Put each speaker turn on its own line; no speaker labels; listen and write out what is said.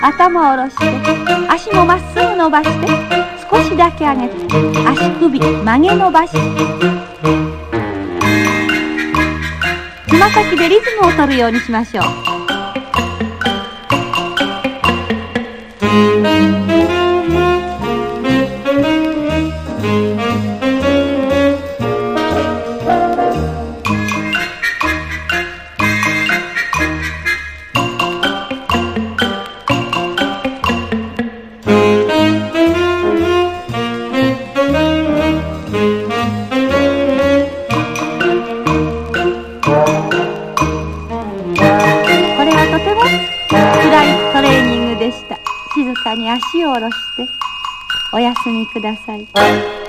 頭を下ろして足もまっすぐ伸ばして少しだけ上げて足首曲げ伸ばし、つま先でリズムを取るようにしましょう。静かに足を下ろしてお休みください。